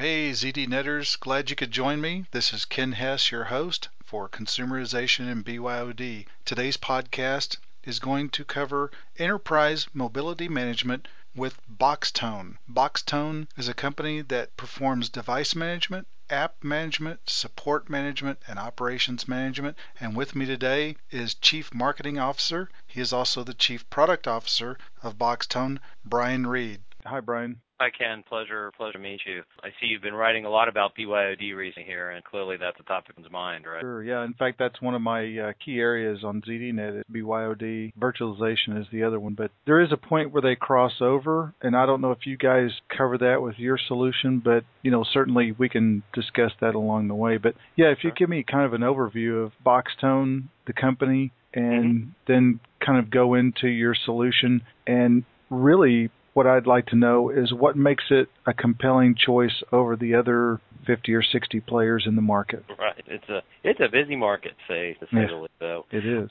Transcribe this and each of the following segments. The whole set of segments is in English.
Hey, ZD Netters, glad you could join me. This is Ken Hess, your host for Consumerization and BYOD. Today's podcast is going to cover enterprise mobility management with Boxtone. Boxtone is a company that performs device management, app management, support management, and operations management. And with me today is Chief Marketing Officer. He is also the Chief Product Officer of Boxtone, Brian Reed. Hi, Brian. Hi, Ken. Pleasure to meet you. I see you've been writing a lot about BYOD recently here, and clearly that's a topic on mind, right? Sure, yeah. In fact, that's one of my key areas on ZDNet. BYOD. Virtualization is the other one. But there is a point where they cross over, and I don't know if you guys cover that with your solution, but, certainly we can discuss that along the way. But, yeah, if you give me kind of an overview of Boxtone, the company, and then kind of go into your solution, and really what I'd like to know is what makes it a compelling choice over the other 50 or 60 players in the market. Right. It's a busy market, to say the least. So it is.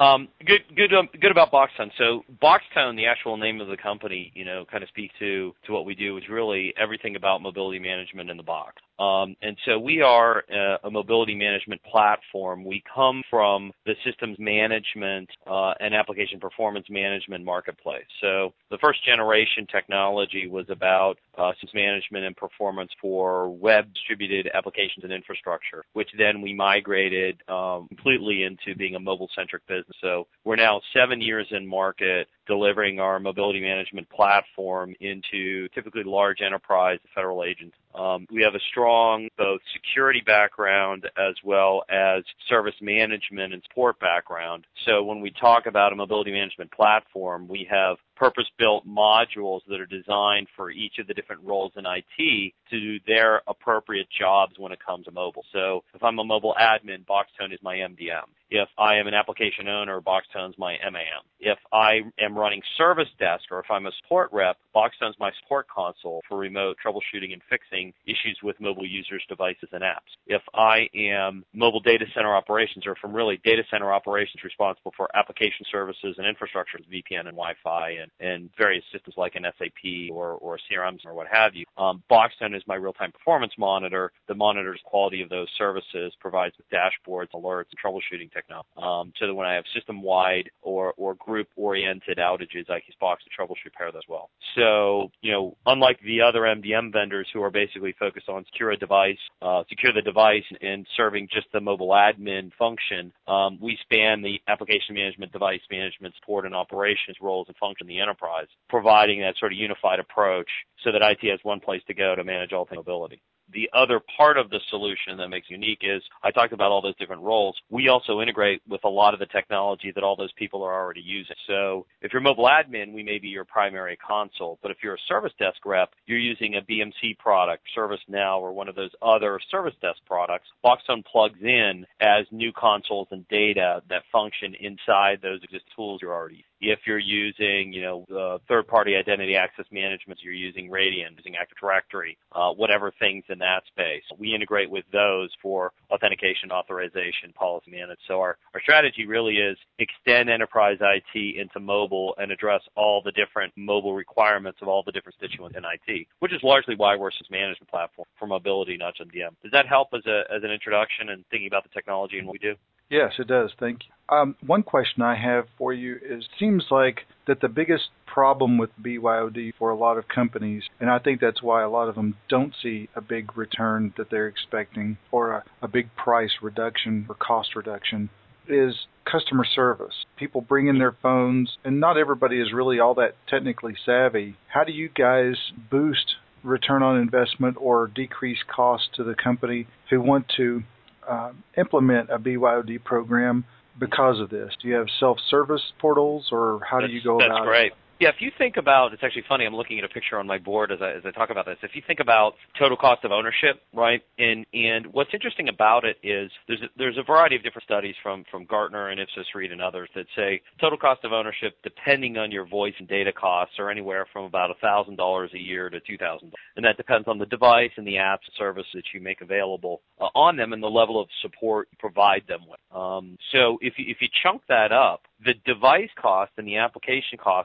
Good about Boxtone. So Boxtone, the actual name of the company, kind of speaks to what we do is really everything about mobility management in the box. And so we are a mobility management platform. We come from the systems management and application performance management marketplace. So the first generation technology was about systems management and performance for web distributed applications and infrastructure, which then we migrated completely into being a mobile-centric business. So we're now 7 years in market delivering our mobility management platform into typically large enterprise federal agents. We have a strong both security background as well as service management and support background. So when we talk about a mobility management platform, we have purpose-built modules that are designed for each of the different roles in IT to do their appropriate jobs when it comes to mobile. So if I'm a mobile admin, Boxtone is my MDM. If I am an application owner, Boxtone's my MAM. If I am running service desk or if I'm a support rep, Boxtone's my support console for remote troubleshooting and fixing issues with mobile users, devices, and apps. If I am mobile data center operations or from really data center operations responsible for application services and infrastructure, VPN and Wi-Fi and various systems like an SAP or CRMs or what have you, Boxtone is my real-time performance monitor that monitors quality of those services, provides dashboards, alerts, and troubleshooting technology. So that when I have system-wide or group-oriented outages, I can use Box to troubleshoot repair those as well. So, unlike the other MDM vendors who are basically focused on secure the device and serving just the mobile admin function, we span the application management, device management, support, and operations roles and function in the enterprise, providing that sort of unified approach so that IT has one place to go to manage all things mobility. The other part of the solution that makes it unique is I talked about all those different roles. We also integrate with a lot of the technology that all those people are already using. So if you're a mobile admin, we may be your primary console. But if you're a service desk rep, you're using a BMC product, ServiceNow, or one of those other service desk products. Boxtone plugs in as new consoles and data that function inside those existing tools you're already using. If you're using, third-party identity access management, you're using Radian, using Active Directory, whatever things in that space. We integrate with those for authentication, authorization, policy management. So our strategy really is extend enterprise IT into mobile and address all the different mobile requirements of all the different constituents in IT, which is largely why we're a systems management platform for mobility, not just MDM. Does that help as an introduction and thinking about the technology and what we do? Yes, it does. Thank you. One question I have for you is, it seems like that the biggest problem with BYOD for a lot of companies, and I think that's why a lot of them don't see a big return that they're expecting or a big price reduction or cost reduction, is customer service. People bring in their phones, and not everybody is really all that technically savvy. How do you guys boost return on investment or decrease cost to the company who want to implement a BYOD program because of this? Do you have self-service portals, or how do you go about it? That's great. Yeah, if you think about, it's actually funny, I'm looking at a picture on my board as I talk about this. If you think about total cost of ownership, right, and what's interesting about it is there's a variety of different studies from Gartner and Ipsos Reid and others that say total cost of ownership, depending on your voice and data costs, are anywhere from about $1,000 a year to $2,000. And that depends on the device and the apps and services that you make available on them and the level of support you provide them with. So if you chunk that up, the device costs and the application costs are actually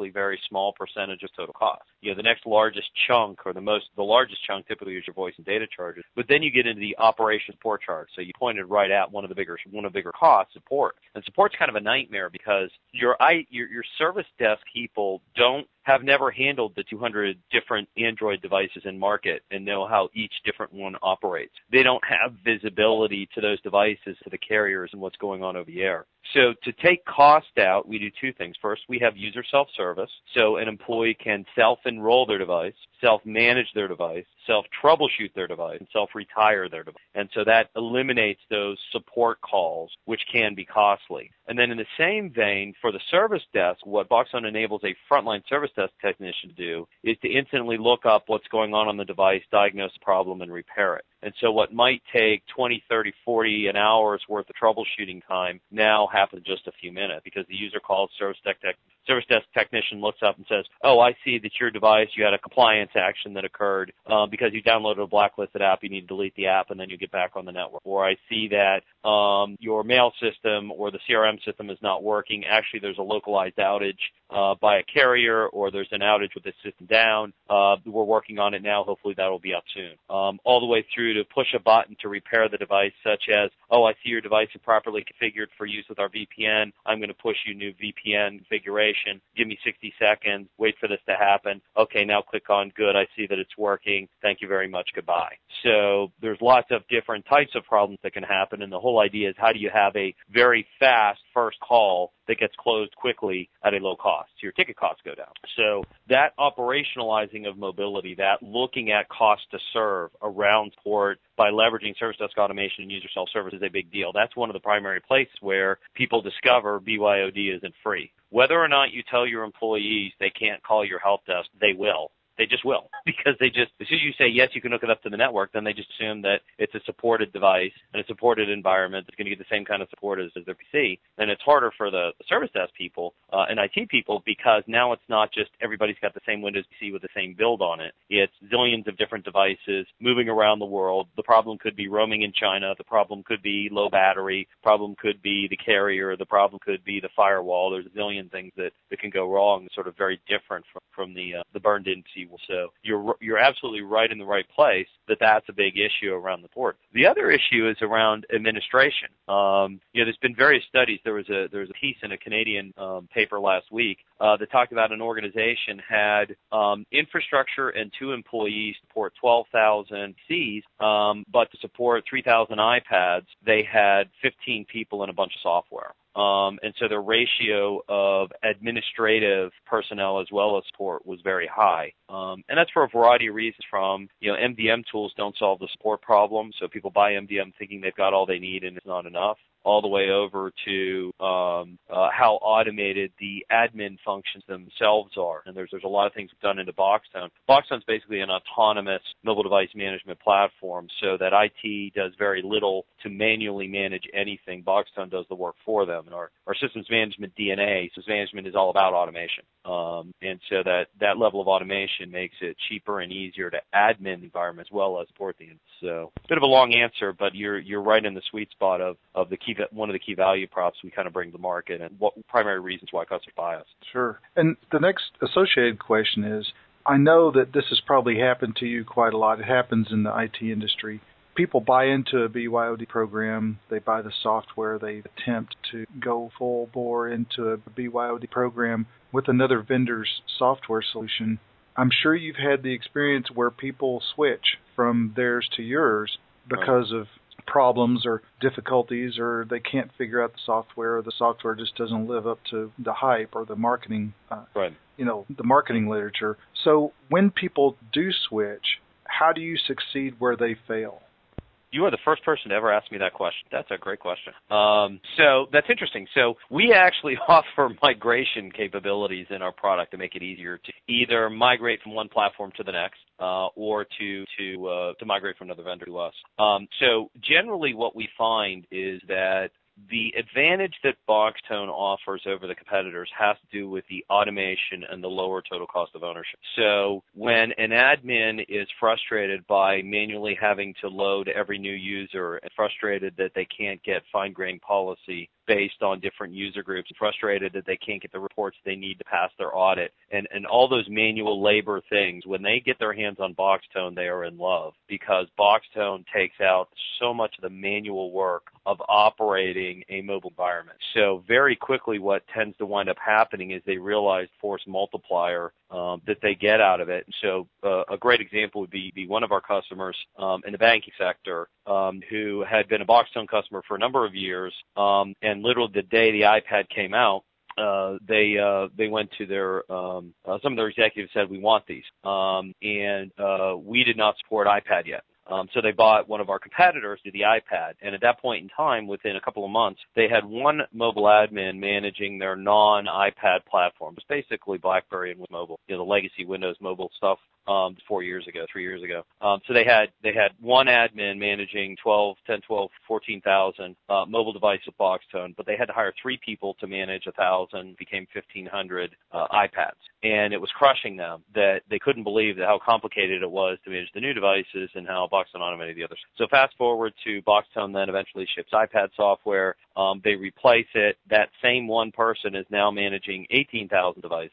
typically very small percentage of total cost. The next largest chunk, or the largest chunk typically is your voice and data charges. But then you get into the operation support charge. So you pointed right at one of the bigger costs, support. And support's kind of a nightmare because your service desk people have never handled the 200 different Android devices in market and know how each different one operates. They don't have visibility to those devices, to the carriers, and what's going on over the air. So to take cost out, we do two things. First, we have user self-service, so an employee can self-enroll their device, self-manage their device, self-troubleshoot their device, and self-retire their device. And so that eliminates those support calls, which can be costly. And then in the same vein, for the service desk, what Boxzone enables a frontline service desk technician to do is to instantly look up what's going on the device, diagnose the problem, and repair it. And so what might take 20, 30, 40 an hour's worth of troubleshooting time now happens in just a few minutes because the user calls service desk technician, looks up and says, oh, I see that your device, you had a compliance action that occurred because you downloaded a blacklisted app. You need to delete the app and then you get back on the network. Or I see that your mail system or the CRM system is not working. Actually, there's a localized outage by a carrier, or there's an outage with the system down. We're working on it now. Hopefully that will be up soon. All the way through to push a button to repair the device, such as, oh, I see your device is properly configured for use with our VPN. I'm going to push you new VPN configuration. Give me 60 seconds. Wait for this to happen. Okay, now click on good. I see that it's working. Thank you very much. Goodbye. So there's lots of different types of problems that can happen, and the whole idea is how do you have a very fast first call that gets closed quickly at a low cost, so your ticket costs go down. So that operationalizing of mobility, that looking at cost to serve around support by leveraging service desk automation and user self-service is a big deal. That's one of the primary places where people discover BYOD isn't free. Whether or not you tell your employees they can't call your help desk, they will. They just will, because as soon as you say, yes, you can hook it up to the network, then they just assume that it's a supported device and a supported environment that's going to get the same kind of support as their PC. Then it's harder for the service desk people and IT people, because now it's not just everybody's got the same Windows PC with the same build on it. It's zillions of different devices moving around the world. The problem could be roaming in China. The problem could be low battery. The problem could be the carrier. The problem could be the firewall. There's a zillion things that can go wrong, sort of very different from the burned-in PC. So you're absolutely right in the right place that's a big issue around the port. The other issue is around administration. There's been various studies. There was a piece in a Canadian paper last week that talked about an organization had infrastructure and 2 employees support 12,000 PCs, but to support 3,000 iPads, they had 15 people and a bunch of software. And so the ratio of administrative personnel as well as support was very high. And that's for a variety of reasons, from, MDM tools don't solve the support problem, so people buy MDM thinking they've got all they need and it's not enough, all the way over to how automated the admin functions themselves are. And there's a lot of things done into Boxzone. Boxzone's basically an autonomous mobile device management platform, so that IT does very little to manually manage anything. Boxzone does the work for them. And our systems management DNA, systems management, is all about automation. And so that level of automation makes it cheaper and easier to admin the environment as well as support the environment. So a bit of a long answer, but you're right in the sweet spot of one of the key value props we kind of bring to market, and what primary reasons why customers buy us. Sure. And the next associated question is, I know that this has probably happened to you quite a lot. It happens in the IT industry. People buy into a BYOD program, they buy the software, they attempt to go full bore into a BYOD program with another vendor's software solution. I'm sure you've had the experience where people switch from theirs to yours because of problems or difficulties, or they can't figure out the software, or the software just doesn't live up to the hype or the marketing, the marketing literature. So when people do switch, how do you succeed where they fail? You are the first person to ever ask me that question. That's a great question. So that's interesting. So we actually offer migration capabilities in our product to make it easier to either migrate from one platform to the next, or to migrate from another vendor to us. So generally, what we find is that the advantage that Boxzone offers over the competitors has to do with the automation and the lower total cost of ownership. So when an admin is frustrated by manually having to load every new user and frustrated that they can't get fine-grained policy based on different user groups, frustrated that they can't get the reports they need to pass their audit, and all those manual labor things. When they get their hands on Boxtone, they are in love, because Boxtone takes out so much of the manual work of operating a mobile environment. So very quickly what tends to wind up happening is they realize force multiplier that they get out of it. So a great example would be one of our customers in the banking sector who had been a Boxtone customer for a number of years, and literally the day the iPad came out, they went to their some of their executives said, we want these, and we did not support iPad yet. So they bought one of our competitors to the iPad, and at that point in time, within a couple of months, they had one mobile admin managing their non-iPad platform. It's basically BlackBerry and mobile, the legacy Windows mobile stuff. 3 years ago. So they had one admin managing 14,000 mobile devices with Boxtone, but they had to hire 3 people to manage 1,000, became 1,500 iPads. And it was crushing them that they couldn't believe how complicated it was to manage the new devices and how Boxtone automated the others. So fast forward to Boxtone then eventually ships iPad software. They replace it. That same one person is now managing 18,000 devices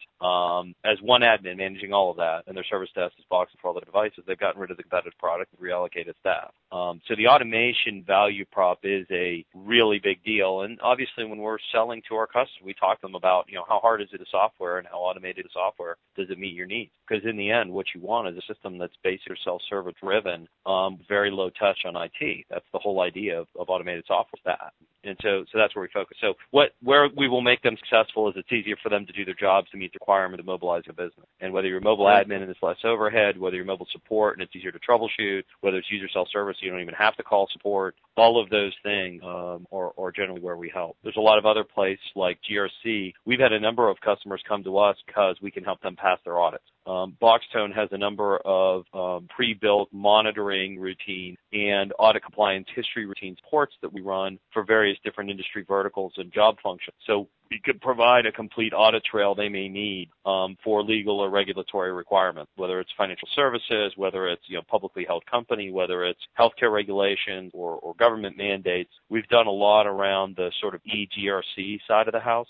as one admin managing all of that, and their service desk is Boxtone for all the devices. They've gotten rid of the competitive product and reallocated staff. So the automation value prop is a really big deal. And obviously when we're selling to our customers, we talk to them about, how hard is it the software and how automated the software does it meet your needs? Because in the end, what you want is a system that's basically self-service driven, very low touch on IT. That's the whole idea of automated software stack. And so that's where we focus. So where we will make them successful is it's easier for them to do their jobs to meet the requirement of mobilize a business. And whether you're a mobile admin and it's less overhead, whether you're mobile support and it's easier to troubleshoot, whether it's user self-service, you don't even have to call support, all of those things are generally where we help. There's a lot of other places like GRC. We've had a number of customers come to us because we can help them pass their audits. Boxtone has a number of pre-built monitoring routines and audit compliance history routines ports that we run for various different industry verticals and job functions. So we could provide a complete audit trail they may need for legal or regulatory requirements, whether it's financial services, whether it's publicly held company, whether it's healthcare regulations or government mandates. We've done a lot around the sort of eGRC side of the house,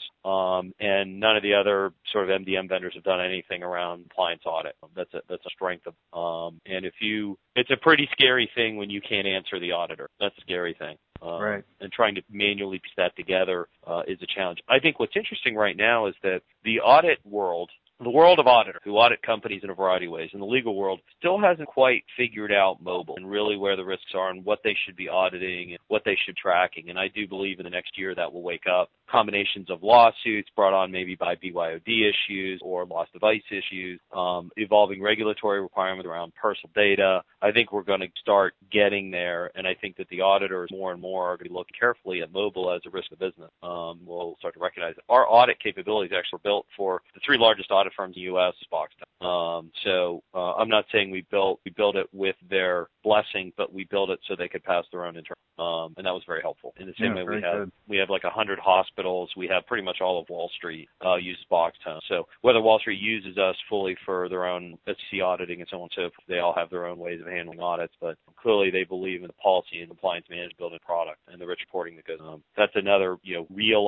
and none of the other sort of MDM vendors have done anything around compliance audit. That's a strength of and it's a pretty scary thing when you can't answer the auditor. That's a scary thing. Right. And trying to manually piece that together is a challenge. I think what's interesting right now is that the audit world, the world of auditors who audit companies in a variety of ways, and the legal world still hasn't quite figured out mobile and really where the risks are and what they should be auditing and what they should be tracking. And I do believe in the next year that will wake up. Combinations of lawsuits brought on maybe by BYOD issues or lost device issues, evolving regulatory requirements around personal data. I think we're going to start getting there, and I think that the auditors more and more are going to be looking carefully at mobile as a risk of business. We'll start to recognize it. Our audit capabilities actually were built for the 3 largest audit firms in the U.S. Boxtone. So I'm not saying we built it with their blessing, but we built it so they could pass their own internal, and that was very helpful. In the same way we have like 100 hospitals. We have pretty much all of Wall Street uses Boxtone. So whether Wall Street uses us fully for their own SEC auditing and so on, so they all have their own ways of handling audits, but clearly they believe in the policy and compliance management building product and the rich reporting that goes on. That's another real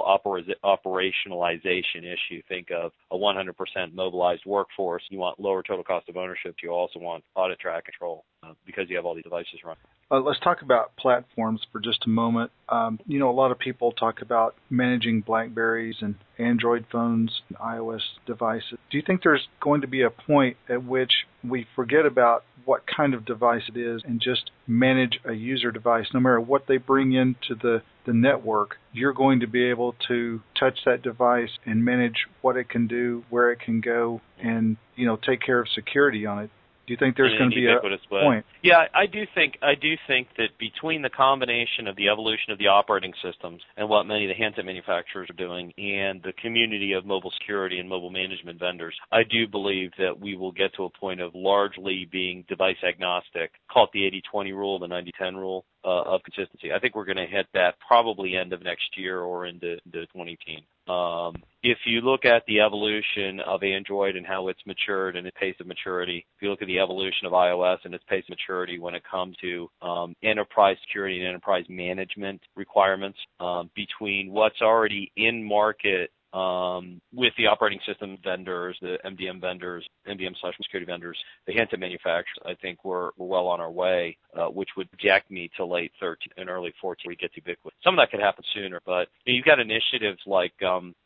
operationalization issue. Think of a 100% mobilized workforce. You want lower total cost of ownership. You also want audit track control because you have all these devices running. Let's talk about platforms for just a moment. A lot of people talk about managing BlackBerries and Android phones and iOS devices. Do you think there's going to be a point at which we forget about what kind of device it is and just manage a user device? No matter what they bring into the network, you're going to be able to touch that device and manage what it can do, where it can go, and take care of security on it. Do you think there's going to be a point? Yeah, I do think that between the combination of the evolution of the operating systems and what many of the handset manufacturers are doing and the community of mobile security and mobile management vendors, I do believe that we will get to a point of largely being device agnostic, call it the 80-20 rule, the 90-10 rule of consistency. I think we're going to hit that probably end of next year or into 2018. If you look at the evolution of Android and how it's matured and its pace of maturity, if you look at the evolution of iOS and its pace of maturity when it comes to enterprise security and enterprise management requirements, between what's already in market with the operating system vendors, the MDM vendors, MDM/security vendors, the handset manufacturers, I think we're well on our way, which would project me to late 13 and early 14 we get ubiquitous. Some of that could happen sooner, but you've got initiatives like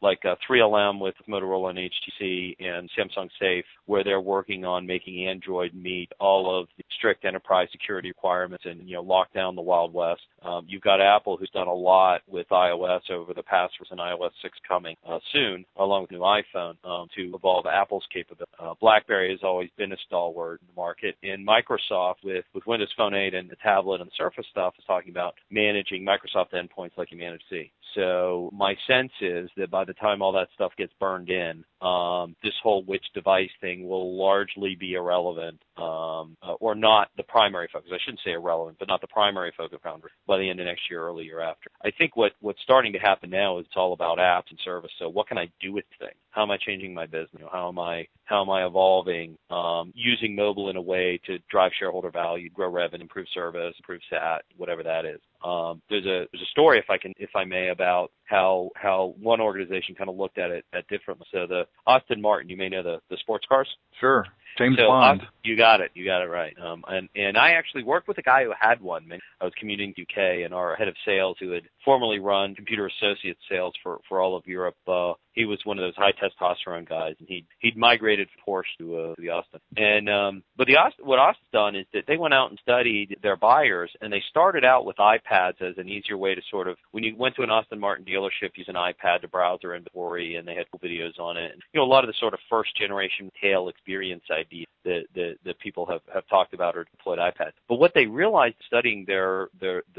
3LM with Motorola and HTC and Samsung Safe, where they're working on making Android meet all of the strict enterprise security requirements and lock down the Wild West. You've got Apple, who's done a lot with iOS over the past, with an iOS 6 coming soon, along with new iPhone, to evolve Apple's capability. BlackBerry has always been a stalwart in the market, and Microsoft with Windows Phone 8 and the tablet and the Surface stuff is talking about managing Microsoft endpoints like you manage C. So my sense is that by the time all that stuff gets burned in, this whole which device thing will largely be irrelevant, or not the primary focus. I shouldn't say irrelevant, but not the primary focus foundry by the end of next year, early year after. I think what's starting to happen now is it's all about apps and service. So what can I do with things? How am I changing my business? How am I evolving, using mobile in a way to drive shareholder value, grow revenue, improve service, improve SAT, whatever that is. There's a story, if I may, about how one organization kind of looked at it differently. So the Aston Martin, you may know the sports cars. Sure. James Bond. You got it right. And I actually worked with a guy who had one. I was commuting to UK, and our head of sales, who had formerly run Computer Associates sales for all of Europe, he was one of those high testosterone guys, and he'd migrated from Porsche to the Austin. And but what Austin's done is that they went out and studied their buyers, and they started out with iPads as an easier way to sort of, when you went to an Aston Martin dealership, use an iPad to browse their inventory, and they had videos on it. And, a lot of the sort of first generation tail experience ideas that people have talked about or deployed iPads. But what they realized studying their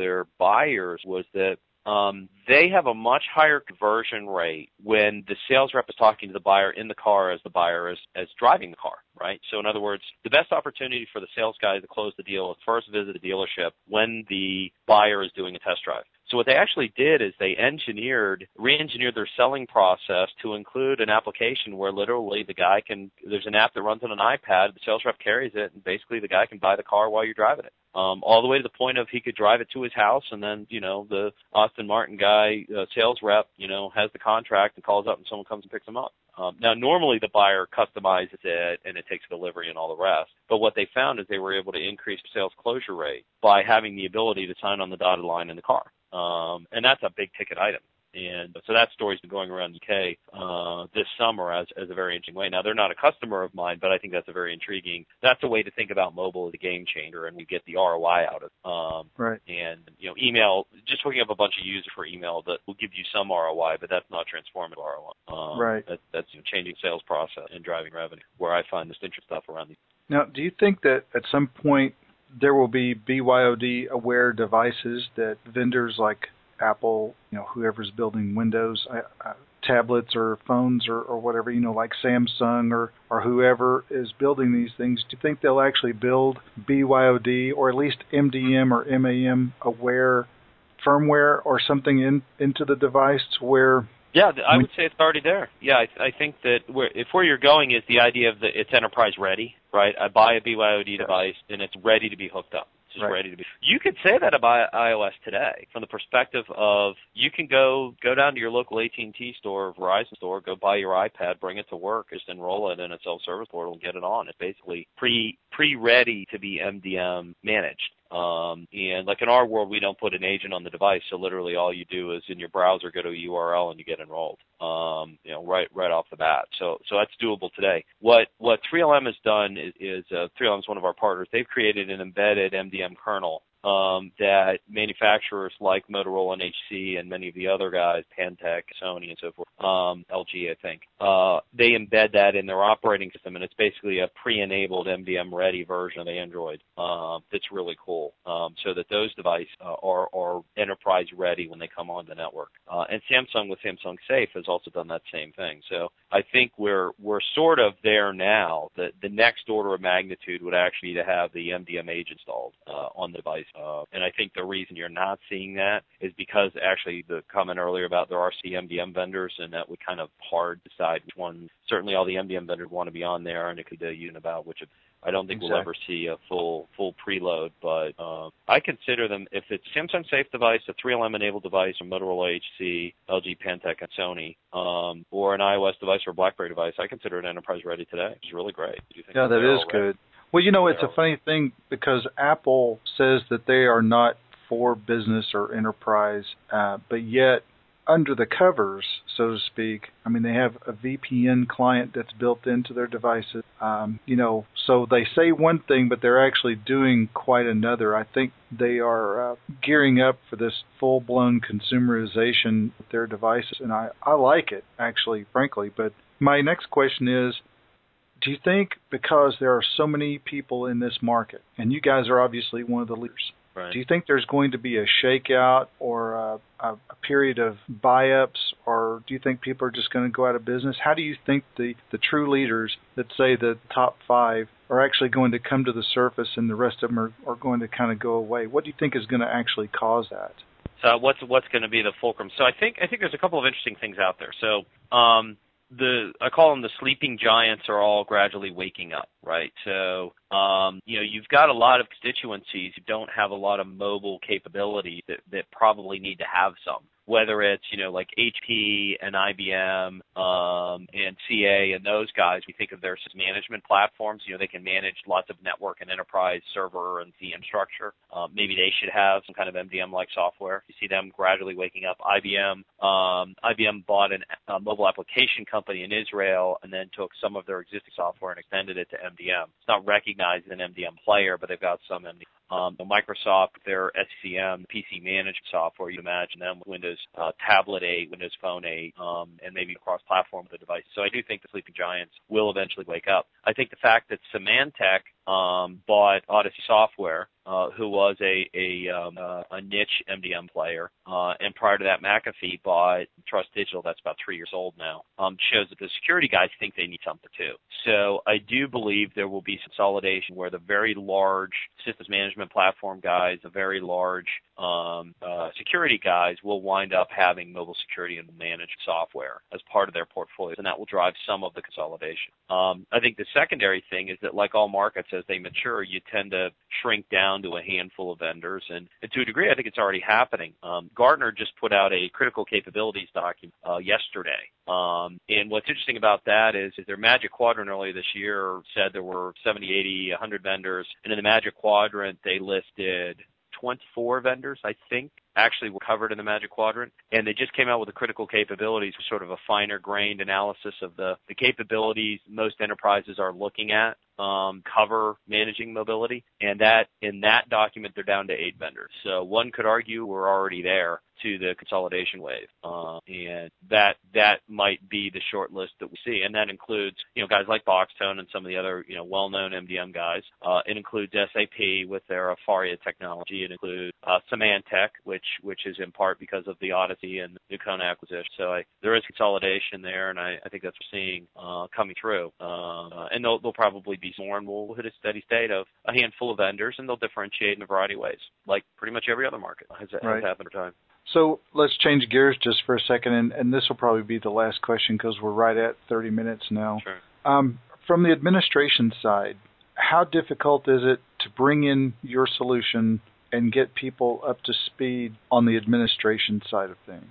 buyers was that they have a much higher conversion rate when the sales rep is talking to the buyer in the car as the buyer is driving the car, right? So in other words, the best opportunity for the sales guy to close the deal is first visit the dealership when the buyer is doing a test drive. So what they actually did is they re-engineered their selling process to include an application where literally there's an app that runs on an iPad, the sales rep carries it, and basically the guy can buy the car while you're driving it. All the way to the point of he could drive it to his house, and then, the Aston Martin guy, sales rep, has the contract and calls up and someone comes and picks him up. Now, normally the buyer customizes it and it takes delivery and all the rest. But what they found is they were able to increase the sales closure rate by having the ability to sign on the dotted line in the car. And that's a big ticket item. And so that story's been going around the UK this summer as a very interesting way. Now, they're not a customer of mine, but I think that's a very intriguing. That's a way to think about mobile as a game changer, and we get the ROI out of it. Right. And, email, just hooking up a bunch of users for email that will give you some ROI, but that's not transformative ROI. Right. That's changing sales process and driving revenue, where I find this interesting stuff around these. Now, do you think that at some point there will be BYOD-aware devices that vendors like Apple, whoever's building Windows, tablets or phones or whatever, like Samsung or whoever is building these things, do you think they'll actually build BYOD or at least MDM or MAM aware firmware or something into the device where... Yeah, I would say it's already there. Yeah, I think that where you're going is the idea of it's enterprise ready, right? I buy a BYOD device and it's ready to be hooked up. It's just ready to be. You could say that about iOS today from the perspective of you can go down to your local AT&T store or Verizon store, go buy your iPad, bring it to work, just enroll it in a self-service portal and get it on. It's basically pre-ready to be MDM managed. And like in our world, we don't put an agent on the device, so literally all you do is in your browser go to a URL and you get enrolled, right off the bat. So that's doable today. What 3LM has done is 3LM is one of our partners. They've created an embedded MDM kernel that manufacturers like Motorola and HTC and many of the other guys, Pantech, Sony, and so forth, LG, I think, they embed that in their operating system, and it's basically a pre-enabled MDM-ready version of Android that's really cool, so that those devices are enterprise-ready when they come on the network. And Samsung with Samsung Safe has also done that same thing. So I think we're sort of there now. The next order of magnitude would actually be to have the MDM agent installed on the device. And I think the reason you're not seeing that is because actually the comment earlier about there are CMDM vendors, and that would kind of hard decide which one. Certainly all the MDM vendors want to be on there, and it could be about which I don't think we'll ever see a full preload, but I consider them, if it's Samsung Safe device, a 3LM-enabled device, or Motorola HC, LG Pantech, and Sony, or an iOS device or a BlackBerry device, I consider it enterprise ready today. It's really great. Yeah, that is good. Well, it's a funny thing because Apple says that they are not for business or enterprise, but yet under the covers, so to speak, I mean, they have a VPN client that's built into their devices. So they say one thing, but they're actually doing quite another. I think they are gearing up for this full-blown consumerization of their devices, and I like it, actually, frankly. But my next question is, do you think because there are so many people in this market, and you guys are obviously one of the leaders, right, do you think there's going to be a shakeout or a period of buy-ups, or do you think people are just going to go out of business? How do you think the true leaders that say the top 5 are actually going to come to the surface and the rest of them are going to kind of go away? What do you think is going to actually cause that? So what's going to be the fulcrum? So I think there's a couple of interesting things out there. So I call them the sleeping giants are all gradually waking up, right? So, you've got a lot of constituencies who don't have a lot of mobile capability that probably need to have some. Whether it's, like HP and IBM and CA and those guys, we think of their management platforms. They can manage lots of network and enterprise server and VM structure. Maybe they should have some kind of MDM-like software. You see them gradually waking up. IBM bought a mobile application company in Israel and then took some of their existing software and extended it to MDM. It's not recognized as an MDM player, but they've got some MDM. Microsoft, their SCCM, PC management software, you imagine them with Windows Tablet 8, Windows Phone 8, and maybe cross-platform with the device. So I do think the sleeping giants will eventually wake up. I think the fact that Symantec bought Odyssey Software, who was a niche MDM player, and prior to that McAfee bought Trust Digital, that's about 3 years old now, shows that the security guys think they need something too. So I do believe there will be consolidation where the very large systems management platform guys, the very large security guys will wind up having mobile security and managed software as part of their portfolios, and that will drive some of the consolidation. I think the secondary thing is that, like all markets, as they mature, you tend to shrink down to a handful of vendors, and to a degree, I think it's already happening. Gartner just put out a critical capabilities document yesterday, and what's interesting about that is their Magic Quadrant earlier this year said there were 70, 80, 100 vendors, and in the Magic Quadrant, they listed 24 vendors, I think, actually were covered in the Magic Quadrant, and they just came out with the critical capabilities, sort of a finer-grained analysis of the capabilities most enterprises are looking at cover managing mobility, and that in that document they're down to 8 vendors. So one could argue we're already there to the consolidation wave, and that might be the short list that we see, and that includes guys like Boxtone and some of the other well-known MDM guys. It includes SAP with their Afaria technology. It includes Symantec, which is in part because of the Odyssey and the Nucona acquisition. So there is consolidation there, and I think that's what we're seeing coming through. And there'll probably be more, and we'll hit a steady state of a handful of vendors, and they'll differentiate in a variety of ways, like pretty much every other market has happened over time. So let's change gears just for a second, and this will probably be the last question because we're right at 30 minutes now. Sure. From the administration side, how difficult is it to bring in your solution and get people up to speed on the administration side of things?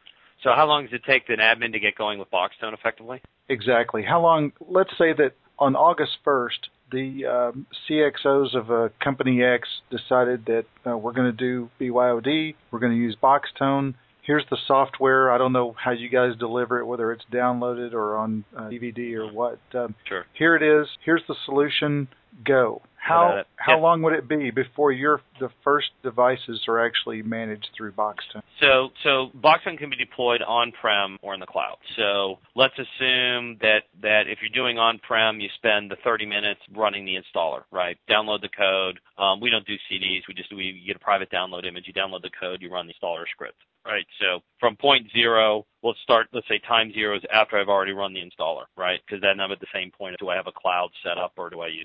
So how long does it take an admin to get going with Boxtone effectively? Exactly. How long? Let's say that on August 1st, the CXOs of Company X decided that we're going to do BYOD, we're going to use Boxtone. Here's the software. I don't know how you guys deliver it, whether it's downloaded or on DVD or what. Sure. Here it is. Here's the solution. Go. How long would it be before the first devices are actually managed through Boxtone? So Boxtone can be deployed on-prem or in the cloud. So let's assume that if you're doing on-prem, you spend the 30 minutes running the installer, right? Download the code. We don't do CDs. We get a private download image. You download the code. You run the installer script, right? So from point 0, let's say time 0 is after I've already run the installer, right? Because then I'm at the same point, do I have a cloud set up or do I use on-prem?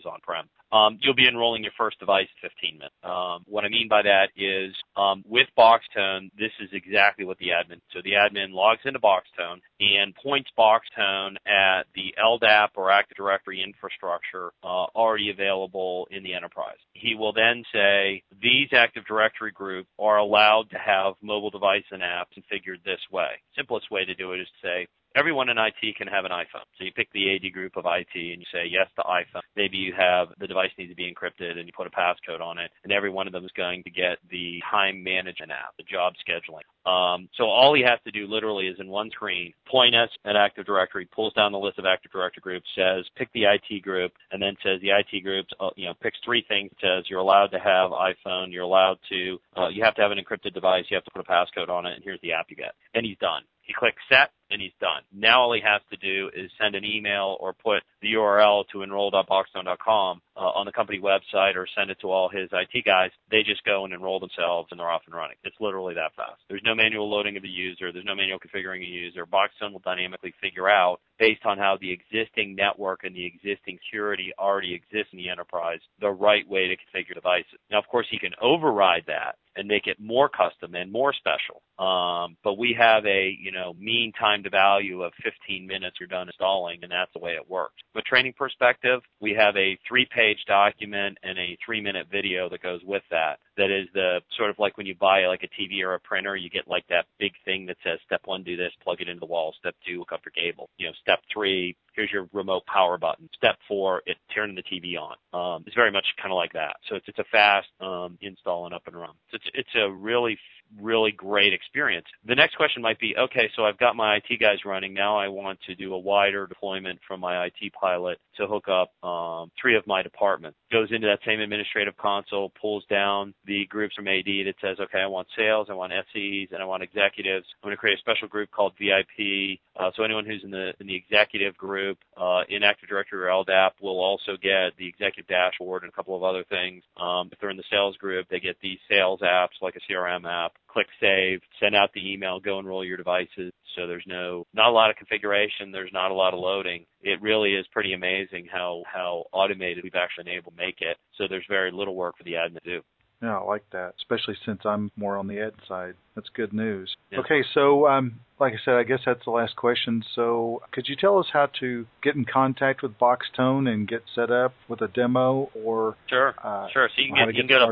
program. You'll be enrolling your first device in 15 minutes. What I mean by that is with Boxtone, this is exactly what the admin. So the admin logs into Boxtone and points Boxtone at the LDAP or Active Directory infrastructure already available in the enterprise. He will then say, these Active Directory groups are allowed to have mobile device and apps configured this way. Simplest way to do it is to say, everyone in IT can have an iPhone. So you pick the AD group of IT and you say yes to iPhone. Maybe you have the device needs to be encrypted and you put a passcode on it, and every one of them is going to get the time management app, the job scheduling. So all he has to do literally is in one screen, point us at Active Directory, pulls down the list of Active Directory groups, says pick the IT group, and then says the IT group picks three things. It says you're allowed to have iPhone, you're allowed to, you have to have an encrypted device, you have to put a passcode on it, and here's the app you get. And he's done. He clicks set, and he's done. Now all he has to do is send an email or put the URL to enroll.boxtone.com on the company website or send it to all his IT guys. They just go and enroll themselves, and they're off and running. It's literally that fast. There's no manual loading of the user. There's no manual configuring a user. Boxtone will dynamically figure out, based on how the existing network and the existing security already exists in the enterprise, the right way to configure devices. Now, of course, he can override that and make it more custom and more special. But we have a, mean time to value of 15 minutes you're done installing, and that's the way it works. From a training perspective, we have a 3-page document and a 3-minute video that goes with that. That is the sort of like when you buy like a TV or a printer, you get like that big thing that says step 1, do this, plug it into the wall. Step 2, hook up your cable. Step 3, here's your remote power button. Step 4, turn the TV on. It's very much kind of like that. So it's a fast install and up and run. So it's a really great experience. The next question might be, okay, so I've got my IT guys running. Now I want to do a wider deployment from my IT pilot to hook up 3 of my departments. Goes into that same administrative console, pulls down the groups from AD that says, okay, I want sales, I want SEs, and I want executives. I'm going to create a special group called VIP. So anyone who's in the executive group in Active Directory or LDAP will also get the executive dashboard and a couple of other things. If they're in the sales group, they get these sales apps like a CRM app. Click save, send out the email, go enroll your devices. So there's not a lot of configuration. There's not a lot of loading. It really is pretty amazing how automated we've actually been able to make it. So there's very little work for the admin to do. Yeah, I like that, especially since I'm more on the ed side. That's good news. Yeah. Okay, so like I said, I guess that's the last question. So could you tell us how to get in contact with Boxtone and get set up with a demo or Sure. So you can go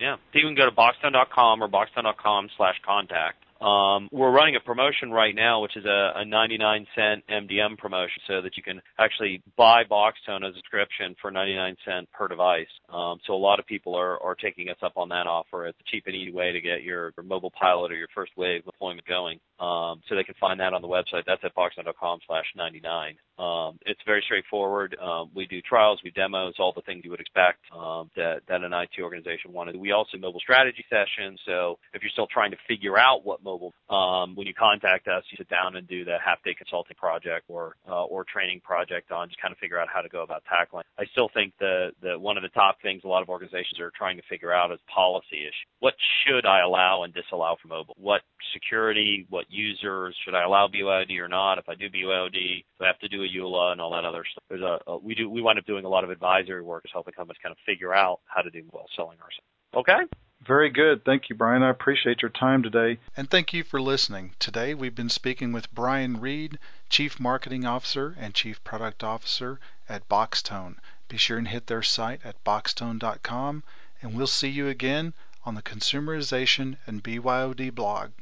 to boxtone.com or boxtone.com/contact. We're running a promotion right now, which is a 99-cent MDM promotion, so that you can actually buy Boxtone as a subscription for 99 cents per device. So a lot of people are taking us up on that offer. It's a cheap and easy way to get your mobile pilot or your first wave deployment going. So they can find that on the website. That's at boxtone.com/99. It's very straightforward. We do trials, we demos, all the things you would expect that an IT organization wanted. We also do mobile strategy sessions. So if you're still trying to figure out what mobile, when you contact us, you sit down and do the half-day consulting project or training project on just kind of figure out how to go about tackling. I still think the one of the top things a lot of organizations are trying to figure out is policy issue. What should I allow and disallow for mobile? What security, what users, should I allow BYOD or not? If I do BYOD, do I have to do a EULA and all that other stuff? We wind up doing a lot of advisory work, just helping companies kind of figure out how to do well selling ourselves. Okay? Very good. Thank you, Brian. I appreciate your time today. And thank you for listening. Today we've been speaking with Brian Reed, Chief Marketing Officer and Chief Product Officer at Boxtone. Be sure and hit their site at boxtone.com, and we'll see you again on the Consumerization and BYOD blog.